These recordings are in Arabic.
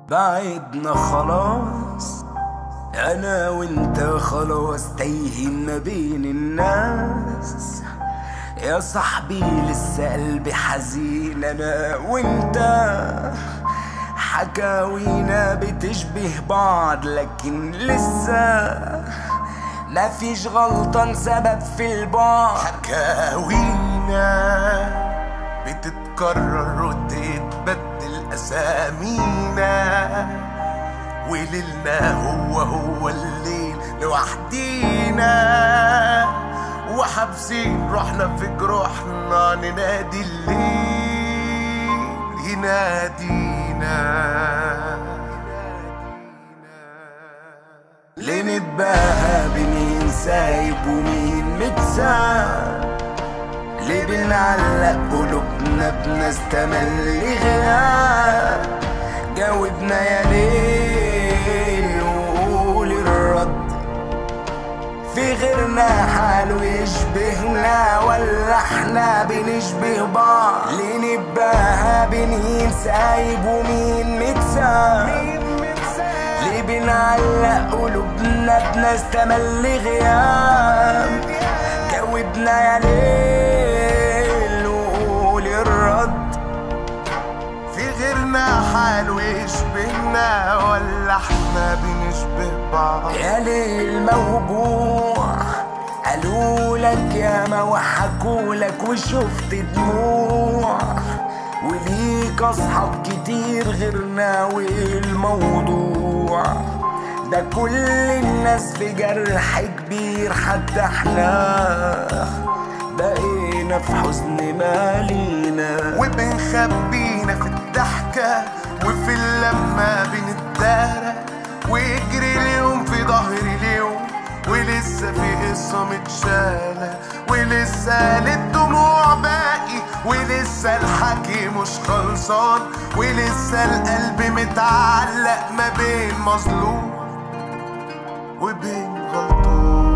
بعدنا خلاص، انا وانت خلاص تايهين ما بين الناس. يا صاحبي لسه قلبي حزين انا وانت، حكاوينا بتشبه بعض لكن لسه مفيش غلطة سبب في البعد. حكاوينا بتتكرر وتتبدل أسامينا، وليلنا هو الليل لوحدينا، وحابسين روحنا في جروحنا ننادي الليل ينادينا. ليه نتباهى بمين سايب ومين متساب؟ ليه بنعلق قلوبنا بناس تملي غياب؟ جاوبنا يا ليل وقول الرد، في غيرنا حاله يشبهنا ولا احنا بنشبه بعض؟ ليه نتباهى بمين سايب ومين متساب؟ ليه بنعلق قلوبنا بناس تملي غياب؟ جاوبنا يا ليل وقول الرد، في غيرنا حاله يشبهنا ولا احنا بنشبه بعض؟ يا ليل موجوع قالولك ياما وحكولك وشفت دموع، وليك اصحاب كتير غيرنا والموضوع ده كل الناس في جرح كبير، حتى احنا بقينا في حزن مالينا، وبنخبينا في الضحكة وفي اللمة بنتدارى، ويجري اليوم في ظهر اليوم ولسه في قصة متشالة، ولسه للدموع باقي، ولسه الحكي مش خلصان، ولسه القلب متعلق ما بين مظلوم وبين غلطان.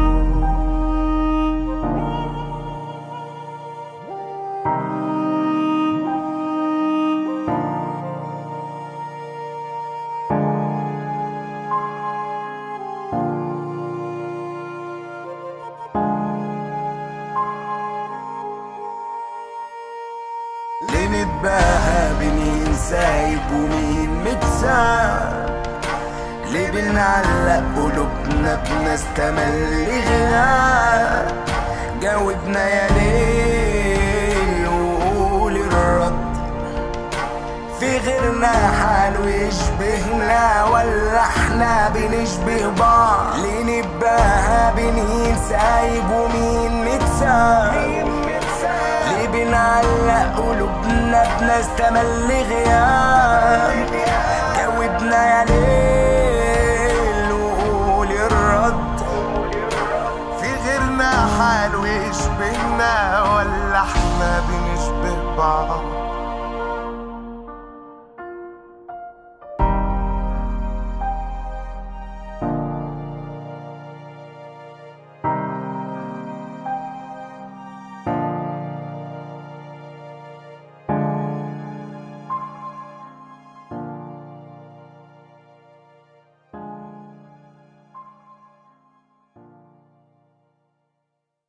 ليه نتباهى بمين سايب ومين متساب؟ ليه بنعلق قلوبنا بناس تملي غياب؟ جاوبنا يا ليل وقول الرد، في غيرنا حاله يشبهنا ولا احنا بنشبه بعض؟ ليه نتباهى بمين سايب ومين متساب؟ ليه بنعلق قلوبنا بناس تملي غياب؟ جاوبنا يا ليل وقول الرد، في غيرنا حاله يشبهنا ولا احنا بنشبه بعض؟